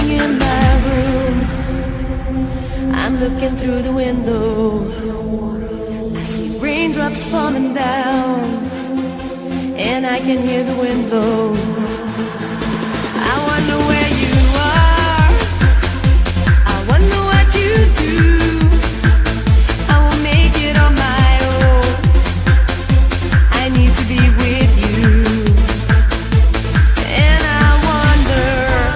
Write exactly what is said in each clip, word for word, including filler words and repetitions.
in my room. I'm looking through the window. I see raindrops falling down, and I can hear the wind blow. I wonder where you are. I wonder what you do. I won't make it on my own. I need to be with you. And I wonder,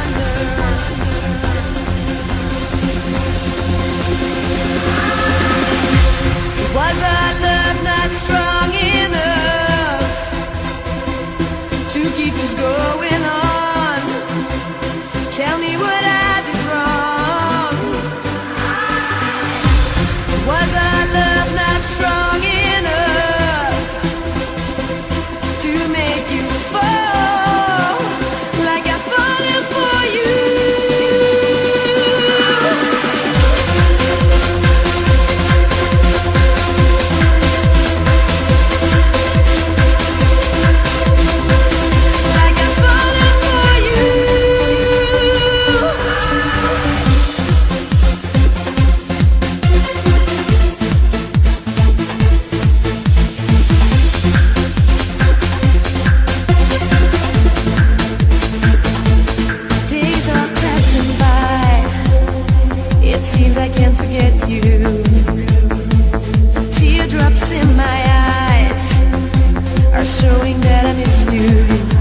was our love not strong enough to keep us going on? Tell me what I did wrong. Was our love not strong enough to make you fall like I'm falling for you? Like I'm falling for you. Days are passing by. It seems I can't forget you. Teardrops in my eyes are showing that I miss you.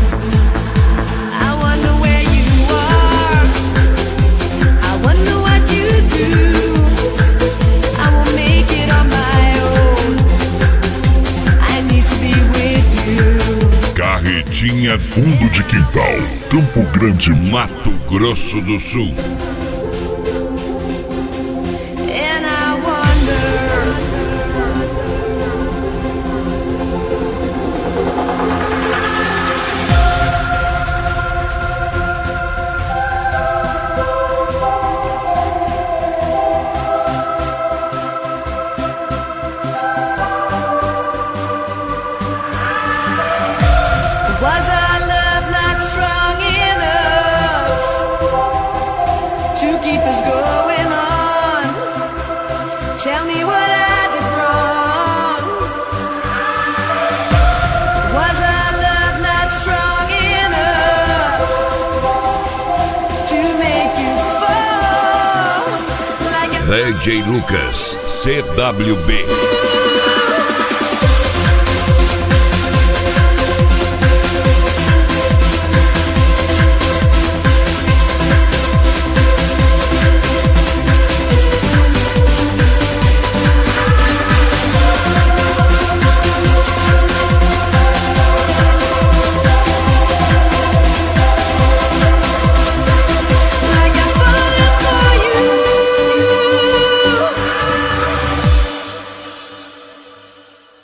I wonder where you are. I wonder what you do. I won't make it on my own. I need to be with you. Carretinha Fundo de Quintal, Campo Grande, Mato Grosso do Sul. And I wonder, was our love not strong enough to keep us going on? Tell me what I did wrong. Was our love not strong enough to make you fall like a D J Lucas, C W B.